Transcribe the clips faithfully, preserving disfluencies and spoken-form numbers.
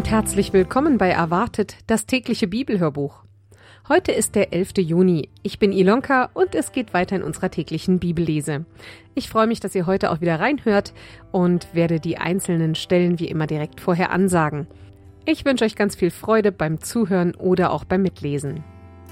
und herzlich willkommen bei Erwartet, das tägliche Bibelhörbuch. Heute ist der elfte Juni. Ich bin Ilonka und es geht weiter in unserer täglichen Bibellese. Ich freue mich, dass ihr heute auch wieder reinhört und werde die einzelnen Stellen wie immer direkt vorher ansagen. Ich wünsche euch ganz viel Freude beim Zuhören oder auch beim Mitlesen.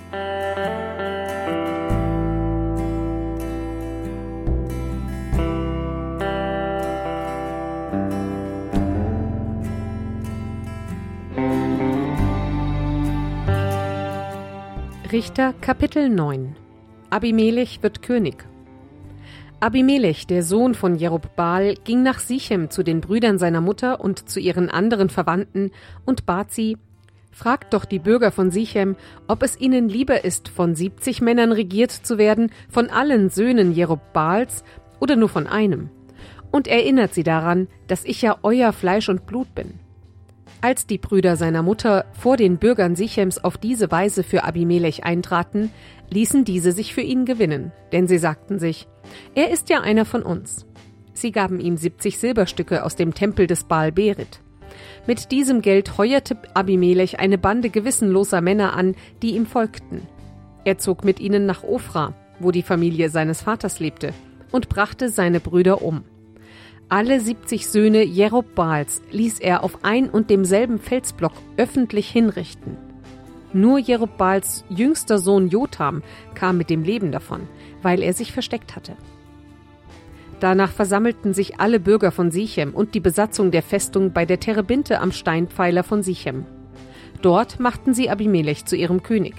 Richter Kapitel neun. Abimelech wird König. Abimelech, der Sohn von Jerubbaal, ging nach Sichem zu den Brüdern seiner Mutter und zu ihren anderen Verwandten und bat sie: Fragt doch die Bürger von Sichem, ob es ihnen lieber ist, von siebzig Männern regiert zu werden, von allen Söhnen Jerubbaals oder nur von einem. Und erinnert sie daran, dass ich ja euer Fleisch und Blut bin. Als die Brüder seiner Mutter vor den Bürgern Sichems auf diese Weise für Abimelech eintraten, ließen diese sich für ihn gewinnen, denn sie sagten sich: Er ist ja einer von uns. Sie gaben ihm siebzig Silberstücke aus dem Tempel des Baal Berit. Mit diesem Geld heuerte Abimelech eine Bande gewissenloser Männer an, die ihm folgten. Er zog mit ihnen nach Ofra, wo die Familie seines Vaters lebte, und brachte seine Brüder um. Alle siebzig Söhne Jerubbaals ließ er auf ein und demselben Felsblock öffentlich hinrichten. Nur Jerubbaals jüngster Sohn Jotham kam mit dem Leben davon, weil er sich versteckt hatte. Danach versammelten sich alle Bürger von Sichem und die Besatzung der Festung bei der Terebinte am Steinpfeiler von Sichem. Dort machten sie Abimelech zu ihrem König.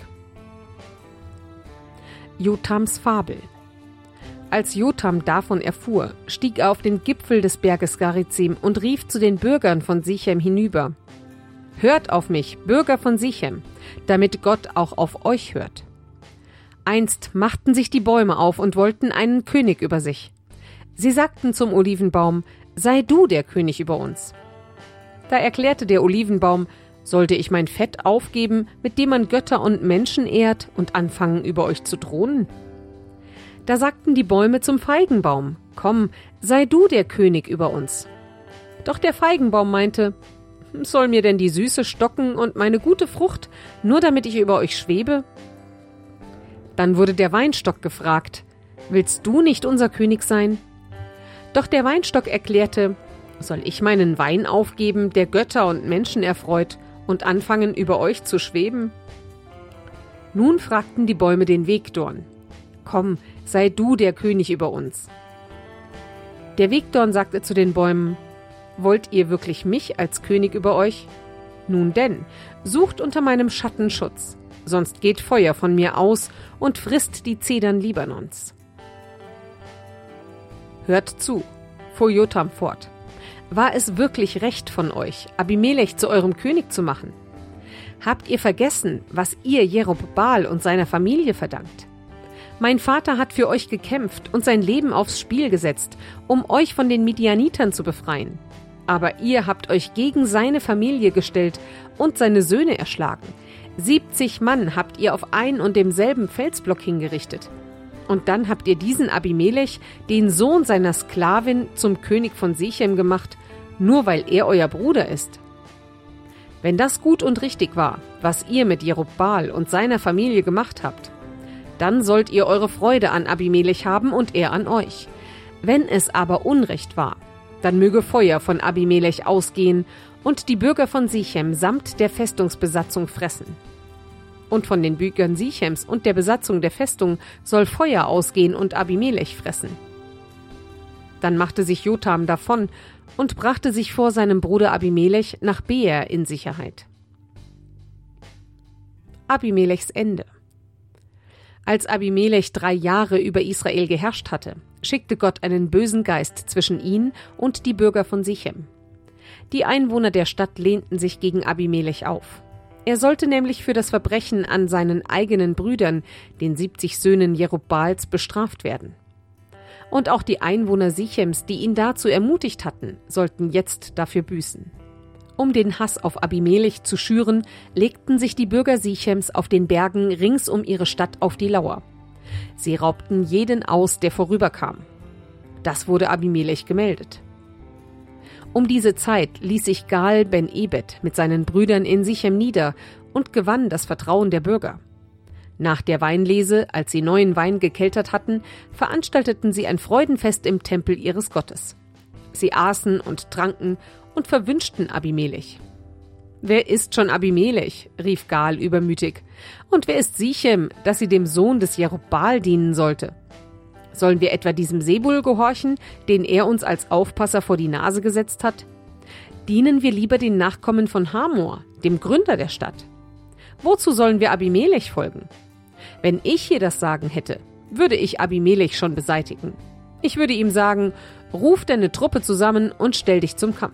Jothams Fabel. Als Jotham davon erfuhr, stieg er auf den Gipfel des Berges Garizim und rief zu den Bürgern von Sichem hinüber: Hört auf mich, Bürger von Sichem, damit Gott auch auf euch hört. Einst machten sich die Bäume auf und wollten einen König über sich. Sie sagten zum Olivenbaum: Sei du der König über uns. Da erklärte der Olivenbaum: Sollte ich mein Fett aufgeben, mit dem man Götter und Menschen ehrt, und anfangen, über euch zu thronen? Da sagten die Bäume zum Feigenbaum: Komm, sei du der König über uns. Doch der Feigenbaum meinte: Soll mir denn die Süße stocken und meine gute Frucht, nur damit ich über euch schwebe? Dann wurde der Weinstock gefragt: Willst du nicht unser König sein? Doch der Weinstock erklärte: Soll ich meinen Wein aufgeben, der Götter und Menschen erfreut, und anfangen, über euch zu schweben? Nun fragten die Bäume den Wegdorn: Komm, sei du der König über uns. Der Wegdorn sagte zu den Bäumen: Wollt ihr wirklich mich als König über euch? Nun denn, sucht unter meinem Schatten Schutz, sonst geht Feuer von mir aus und frisst die Zedern Libanons. Hört zu, fuhr Jotham fort. War es wirklich recht von euch, Abimelech zu eurem König zu machen? Habt ihr vergessen, was ihr Jerubbaal und seiner Familie verdankt? Mein Vater hat für euch gekämpft und sein Leben aufs Spiel gesetzt, um euch von den Midianitern zu befreien. Aber ihr habt euch gegen seine Familie gestellt und seine Söhne erschlagen. Siebzig Mann habt ihr auf ein und demselben Felsblock hingerichtet. Und dann habt ihr diesen Abimelech, den Sohn seiner Sklavin, zum König von Sichem gemacht, nur weil er euer Bruder ist. Wenn das gut und richtig war, was ihr mit Jerubbaal und seiner Familie gemacht habt, dann sollt ihr eure Freude an Abimelech haben und er an euch. Wenn es aber Unrecht war, dann möge Feuer von Abimelech ausgehen und die Bürger von Sichem samt der Festungsbesatzung fressen. Und von den Bürgern Sichems und der Besatzung der Festung soll Feuer ausgehen und Abimelech fressen. Dann machte sich Jotham davon und brachte sich vor seinem Bruder Abimelech nach Beer in Sicherheit. Abimelechs Ende. Als Abimelech drei Jahre über Israel geherrscht hatte, schickte Gott einen bösen Geist zwischen ihn und die Bürger von Sichem. Die Einwohner der Stadt lehnten sich gegen Abimelech auf. Er sollte nämlich für das Verbrechen an seinen eigenen Brüdern, den siebzig Söhnen Jerubbaals, bestraft werden. Und auch die Einwohner Sichems, die ihn dazu ermutigt hatten, sollten jetzt dafür büßen. Um den Hass auf Abimelech zu schüren, legten sich die Bürger Sichems auf den Bergen rings um ihre Stadt auf die Lauer. Sie raubten jeden aus, der vorüberkam. Das wurde Abimelech gemeldet. Um diese Zeit ließ sich Gaal ben Ebed mit seinen Brüdern in Sichem nieder und gewann das Vertrauen der Bürger. Nach der Weinlese, als sie neuen Wein gekeltert hatten, veranstalteten sie ein Freudenfest im Tempel ihres Gottes. Sie aßen und tranken und verwünschten Abimelech. »Wer ist schon Abimelech?« rief Gaal übermütig. »Und wer ist Sichem, dass sie dem Sohn des Jerubbaal dienen sollte? Sollen wir etwa diesem Sebul gehorchen, den er uns als Aufpasser vor die Nase gesetzt hat? Dienen wir lieber den Nachkommen von Hamor, dem Gründer der Stadt? Wozu sollen wir Abimelech folgen? Wenn ich hier das Sagen hätte, würde ich Abimelech schon beseitigen. Ich würde ihm sagen, ruf deine Truppe zusammen und stell dich zum Kampf.«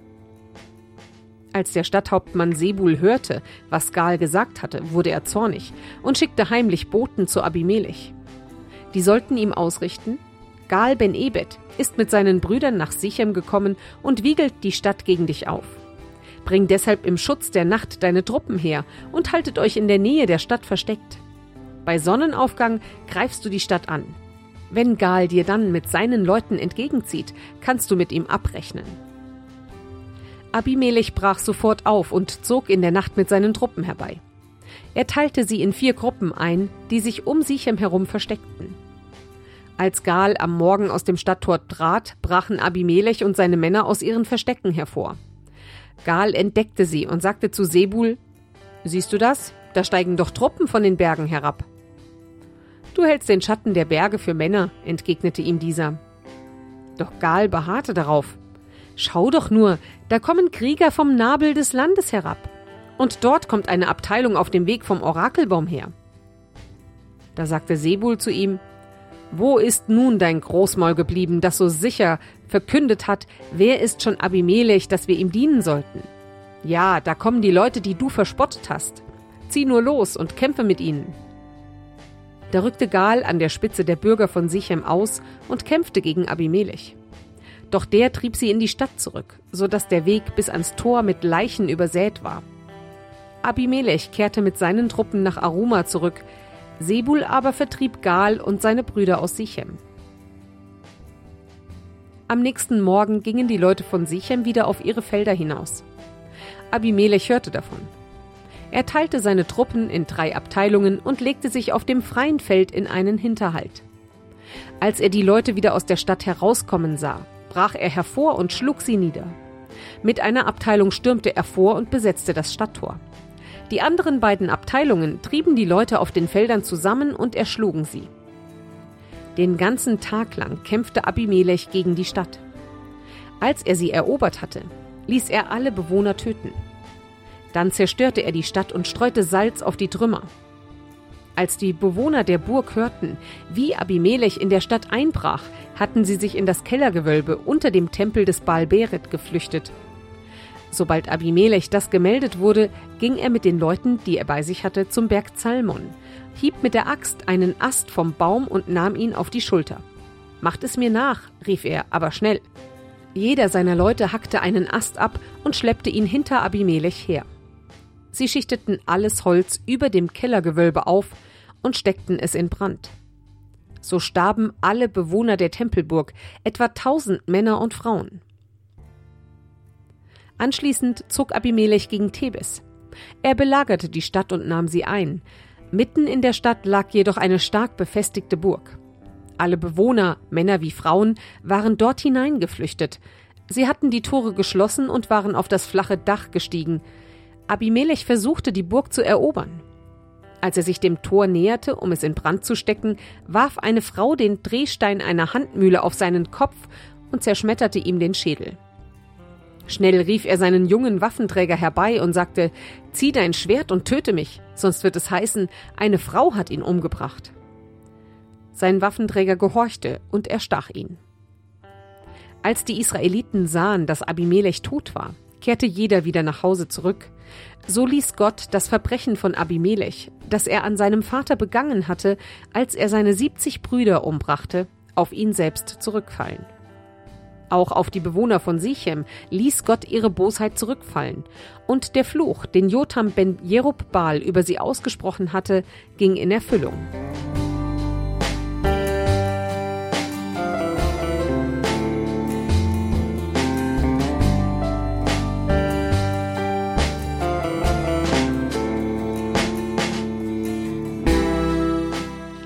Als der Stadthauptmann Sebul hörte, was Gaal gesagt hatte, wurde er zornig und schickte heimlich Boten zu Abimelech. Die sollten ihm ausrichten: Gaal ben Ebed ist mit seinen Brüdern nach Sichem gekommen und wiegelt die Stadt gegen dich auf. Bring deshalb im Schutz der Nacht deine Truppen her und haltet euch in der Nähe der Stadt versteckt. Bei Sonnenaufgang greifst du die Stadt an. Wenn Gaal dir dann mit seinen Leuten entgegenzieht, kannst du mit ihm abrechnen. Abimelech brach sofort auf und zog in der Nacht mit seinen Truppen herbei. Er teilte sie in vier Gruppen ein, die sich um Sichem herum versteckten. Als Gaal am Morgen aus dem Stadttor trat, brachen Abimelech und seine Männer aus ihren Verstecken hervor. Gaal entdeckte sie und sagte zu Sebul: »Siehst du das? Da steigen doch Truppen von den Bergen herab.« »Du hältst den Schatten der Berge für Männer«, entgegnete ihm dieser. Doch Gaal beharrte darauf: »Schau doch nur, da kommen Krieger vom Nabel des Landes herab. Und dort kommt eine Abteilung auf dem Weg vom Orakelbaum her.« Da sagte Sebul zu ihm: »Wo ist nun dein Großmaul geblieben, das so sicher verkündet hat, wer ist schon Abimelech, dass wir ihm dienen sollten? Ja, da kommen die Leute, die du verspottet hast. Zieh nur los und kämpfe mit ihnen.« Da rückte Gaal an der Spitze der Bürger von Sichem aus und kämpfte gegen Abimelech. Doch der trieb sie in die Stadt zurück, so dass der Weg bis ans Tor mit Leichen übersät war. Abimelech kehrte mit seinen Truppen nach Aruma zurück, Sebul aber vertrieb Gaal und seine Brüder aus Sichem. Am nächsten Morgen gingen die Leute von Sichem wieder auf ihre Felder hinaus. Abimelech hörte davon. Er teilte seine Truppen in drei Abteilungen und legte sich auf dem freien Feld in einen Hinterhalt. Als er die Leute wieder aus der Stadt herauskommen sah, brach er hervor und schlug sie nieder. Mit einer Abteilung stürmte er vor und besetzte das Stadttor. Die anderen beiden Abteilungen trieben die Leute auf den Feldern zusammen und erschlugen sie. Den ganzen Tag lang kämpfte Abimelech gegen die Stadt. Als er sie erobert hatte, ließ er alle Bewohner töten. Dann zerstörte er die Stadt und streute Salz auf die Trümmer. Als die Bewohner der Burg hörten, wie Abimelech in der Stadt einbrach, hatten sie sich in das Kellergewölbe unter dem Tempel des Baal Beret geflüchtet. Sobald Abimelech das gemeldet wurde, ging er mit den Leuten, die er bei sich hatte, zum Berg Zalmon, hieb mit der Axt einen Ast vom Baum und nahm ihn auf die Schulter. »Macht es mir nach«, rief er, »aber schnell.« Jeder seiner Leute hackte einen Ast ab und schleppte ihn hinter Abimelech her. Sie schichteten alles Holz über dem Kellergewölbe auf und steckten es in Brand. So starben alle Bewohner der Tempelburg, etwa tausend Männer und Frauen. Anschließend zog Abimelech gegen Thebes. Er belagerte die Stadt und nahm sie ein. Mitten in der Stadt lag jedoch eine stark befestigte Burg. Alle Bewohner, Männer wie Frauen, waren dort hineingeflüchtet. Sie hatten die Tore geschlossen und waren auf das flache Dach gestiegen. Abimelech versuchte, die Burg zu erobern. Als er sich dem Tor näherte, um es in Brand zu stecken, warf eine Frau den Drehstein einer Handmühle auf seinen Kopf und zerschmetterte ihm den Schädel. Schnell rief er seinen jungen Waffenträger herbei und sagte: »Zieh dein Schwert und töte mich, sonst wird es heißen, eine Frau hat ihn umgebracht.« Sein Waffenträger gehorchte und erstach ihn. Als die Israeliten sahen, dass Abimelech tot war, kehrte jeder wieder nach Hause zurück. So ließ Gott das Verbrechen von Abimelech, das er an seinem Vater begangen hatte, als er seine siebzig Brüder umbrachte, auf ihn selbst zurückfallen. Auch auf die Bewohner von Sichem ließ Gott ihre Bosheit zurückfallen. Und der Fluch, den Jotham ben Jerubbaal über sie ausgesprochen hatte, ging in Erfüllung.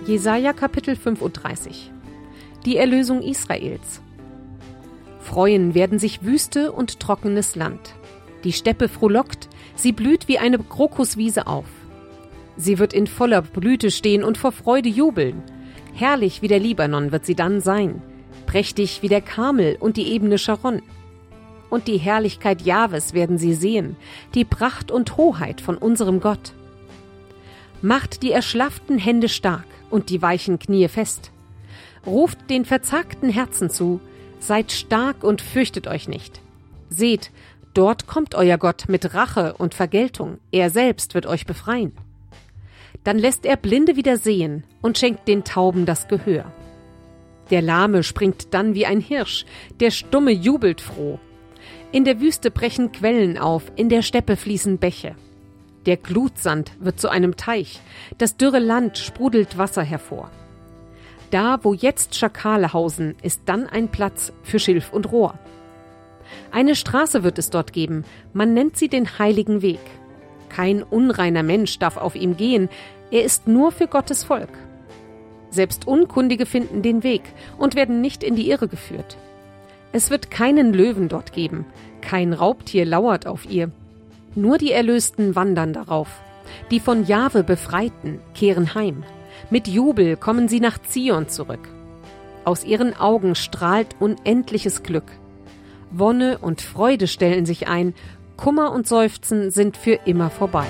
Jesaja Kapitel fünfunddreißig. Die Erlösung Israels. Freuen werden sich Wüste und trockenes Land. Die Steppe frohlockt, sie blüht wie eine Krokuswiese auf. Sie wird in voller Blüte stehen und vor Freude jubeln. Herrlich wie der Libanon wird sie dann sein, prächtig wie der Karmel und die ebene Scharon. Und die Herrlichkeit Jahwes werden sie sehen, die Pracht und Hoheit von unserem Gott. Macht die erschlafften Hände stark und die weichen Knie fest. Ruft den verzagten Herzen zu, seid stark und fürchtet euch nicht. Seht, dort kommt euer Gott mit Rache und Vergeltung, er selbst wird euch befreien. Dann lässt er Blinde wieder sehen und schenkt den Tauben das Gehör. Der Lahme springt dann wie ein Hirsch, der Stumme jubelt froh. In der Wüste brechen Quellen auf, in der Steppe fließen Bäche. Der Glutsand wird zu einem Teich, das dürre Land sprudelt Wasser hervor. Da, wo jetzt Schakale hausen, ist dann ein Platz für Schilf und Rohr. Eine Straße wird es dort geben, man nennt sie den heiligen Weg. Kein unreiner Mensch darf auf ihm gehen, er ist nur für Gottes Volk. Selbst Unkundige finden den Weg und werden nicht in die Irre geführt. Es wird keinen Löwen dort geben, kein Raubtier lauert auf ihr. Nur die Erlösten wandern darauf. Die von Jahwe Befreiten kehren heim. Mit Jubel kommen sie nach Zion zurück. Aus ihren Augen strahlt unendliches Glück. Wonne und Freude stellen sich ein, Kummer und Seufzen sind für immer vorbei.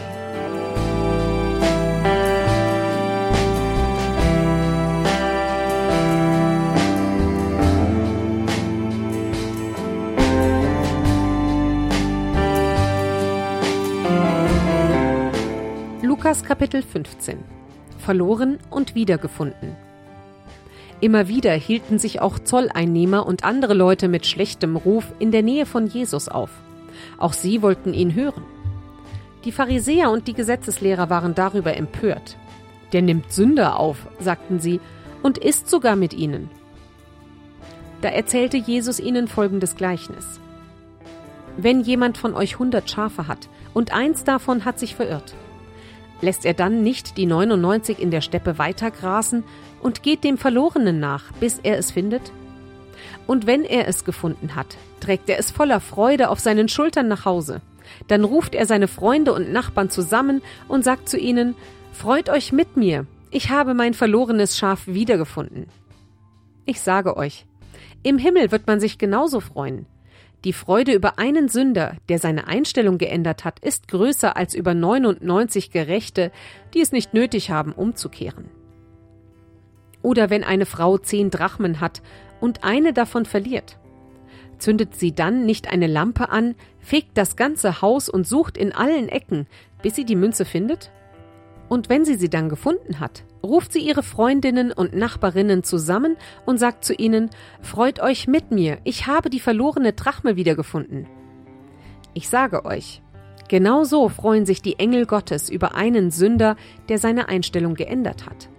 Lukas Kapitel fünfzehn. Verloren und wiedergefunden. Immer wieder hielten sich auch Zolleinnehmer und andere Leute mit schlechtem Ruf in der Nähe von Jesus auf. Auch sie wollten ihn hören. Die Pharisäer und die Gesetzeslehrer waren darüber empört. Der nimmt Sünder auf, sagten sie, und isst sogar mit ihnen. Da erzählte Jesus ihnen folgendes Gleichnis. Wenn jemand von euch hundert Schafe hat und eins davon hat sich verirrt, lässt er dann nicht die neunundneunzig in der Steppe weiter grasen und geht dem Verlorenen nach, bis er es findet? Und wenn er es gefunden hat, trägt er es voller Freude auf seinen Schultern nach Hause. Dann ruft er seine Freunde und Nachbarn zusammen und sagt zu ihnen, »Freut euch mit mir, ich habe mein verlorenes Schaf wiedergefunden.« Ich sage euch, im Himmel wird man sich genauso freuen. Die Freude über einen Sünder, der seine Einstellung geändert hat, ist größer als über neunundneunzig Gerechte, die es nicht nötig haben, umzukehren. Oder wenn eine Frau zehn Drachmen hat und eine davon verliert. Zündet sie dann nicht eine Lampe an, fegt das ganze Haus und sucht in allen Ecken, bis sie die Münze findet? Und wenn sie sie dann gefunden hat, ruft sie ihre Freundinnen und Nachbarinnen zusammen und sagt zu ihnen, »Freut euch mit mir, ich habe die verlorene Drachme wiedergefunden.« Ich sage euch, genau so freuen sich die Engel Gottes über einen Sünder, der seine Einstellung geändert hat.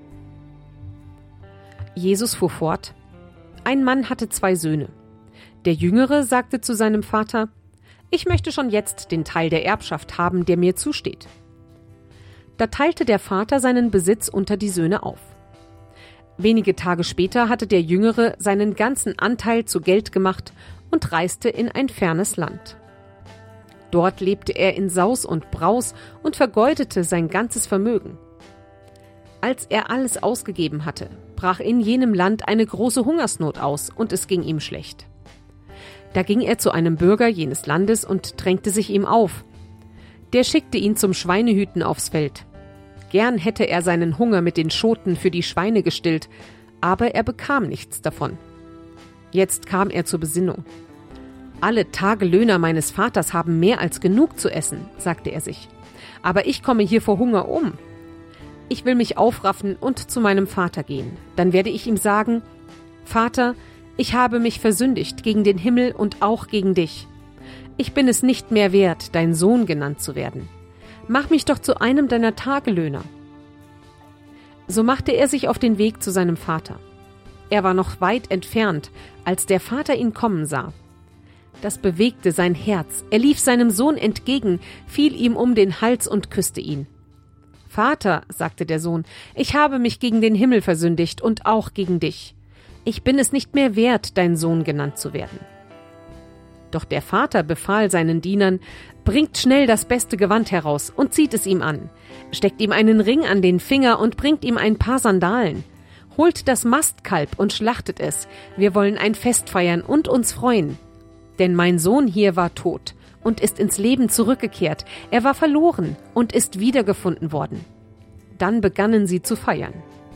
Jesus fuhr fort, ein Mann hatte zwei Söhne. Der Jüngere sagte zu seinem Vater, »Ich möchte schon jetzt den Teil der Erbschaft haben, der mir zusteht.« Da teilte der Vater seinen Besitz unter die Söhne auf. Wenige Tage später hatte der Jüngere seinen ganzen Anteil zu Geld gemacht und reiste in ein fernes Land. Dort lebte er in Saus und Braus und vergeudete sein ganzes Vermögen. Als er alles ausgegeben hatte, brach in jenem Land eine große Hungersnot aus und es ging ihm schlecht. Da ging er zu einem Bürger jenes Landes und drängte sich ihm auf. Der schickte ihn zum Schweinehüten aufs Feld. Gern hätte er seinen Hunger mit den Schoten für die Schweine gestillt, aber er bekam nichts davon. Jetzt kam er zur Besinnung. »Alle Tagelöhner meines Vaters haben mehr als genug zu essen«, sagte er sich. »Aber ich komme hier vor Hunger um. Ich will mich aufraffen und zu meinem Vater gehen. Dann werde ich ihm sagen, Vater, ich habe mich versündigt gegen den Himmel und auch gegen dich. Ich bin es nicht mehr wert, dein Sohn genannt zu werden. Mach mich doch zu einem deiner Tagelöhner.« So machte er sich auf den Weg zu seinem Vater. Er war noch weit entfernt, als der Vater ihn kommen sah. Das bewegte sein Herz. Er lief seinem Sohn entgegen, fiel ihm um den Hals und küsste ihn. »Vater«, sagte der Sohn, »ich habe mich gegen den Himmel versündigt und auch gegen dich. Ich bin es nicht mehr wert, dein Sohn genannt zu werden.« Doch der Vater befahl seinen Dienern, »Bringt schnell das beste Gewand heraus und zieht es ihm an. Steckt ihm einen Ring an den Finger und bringt ihm ein paar Sandalen. Holt das Mastkalb und schlachtet es. Wir wollen ein Fest feiern und uns freuen. Denn mein Sohn hier war tot und ist ins Leben zurückgekehrt. Er war verloren und ist wiedergefunden worden.« Dann begannen sie zu feiern.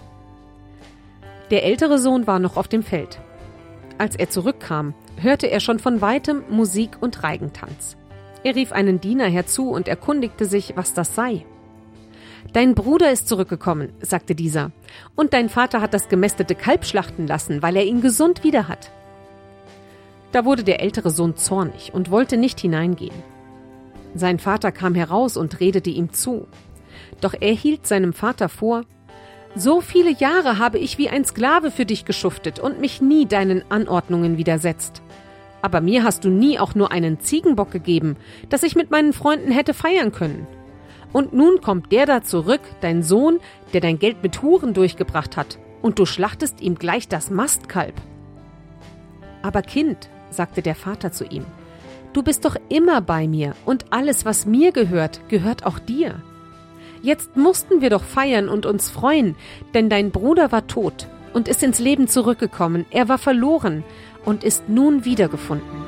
Der ältere Sohn war noch auf dem Feld. Als er zurückkam, hörte er schon von weitem Musik und Reigentanz. Er rief einen Diener herzu und erkundigte sich, was das sei. »Dein Bruder ist zurückgekommen«, sagte dieser, »und dein Vater hat das gemästete Kalb schlachten lassen, weil er ihn gesund wieder hat.« Da wurde der ältere Sohn zornig und wollte nicht hineingehen. Sein Vater kam heraus und redete ihm zu. Doch er hielt seinem Vater vor: »So viele Jahre habe ich wie ein Sklave für dich geschuftet und mich nie deinen Anordnungen widersetzt. Aber mir hast du nie auch nur einen Ziegenbock gegeben, dass ich mit meinen Freunden hätte feiern können. Und nun kommt der da zurück, dein Sohn, der dein Geld mit Huren durchgebracht hat, und du schlachtest ihm gleich das Mastkalb.« »Aber Kind«, sagte der Vater zu ihm, »du bist doch immer bei mir, und alles, was mir gehört, gehört auch dir. Jetzt mussten wir doch feiern und uns freuen, denn dein Bruder war tot und ist ins Leben zurückgekommen, er war verloren und ist nun wiedergefunden.«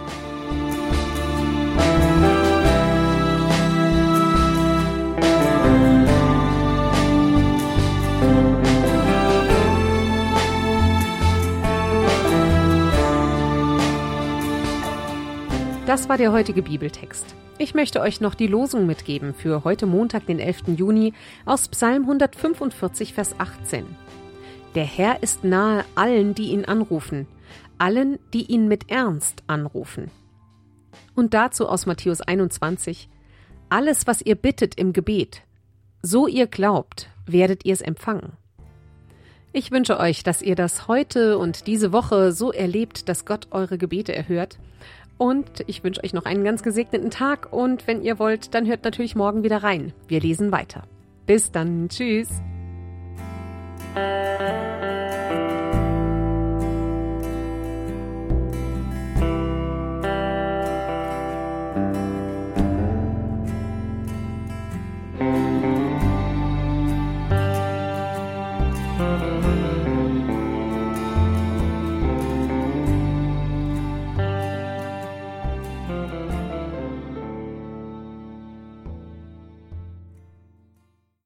Das war der heutige Bibeltext. Ich möchte euch noch die Losung mitgeben für heute Montag, den elften Juni, aus Psalm hundertfünfundvierzig, Vers achtzehn. »Der Herr ist nahe allen, die ihn anrufen, allen, die ihn mit Ernst anrufen.« Und dazu aus Matthäus einundzwanzig: »Alles, was ihr bittet im Gebet, so ihr glaubt, werdet ihr es empfangen.« Ich wünsche euch, dass ihr das heute und diese Woche so erlebt, dass Gott eure Gebete erhört. Und ich wünsche euch noch einen ganz gesegneten Tag und wenn ihr wollt, dann hört natürlich morgen wieder rein. Wir lesen weiter. Bis dann. Tschüss.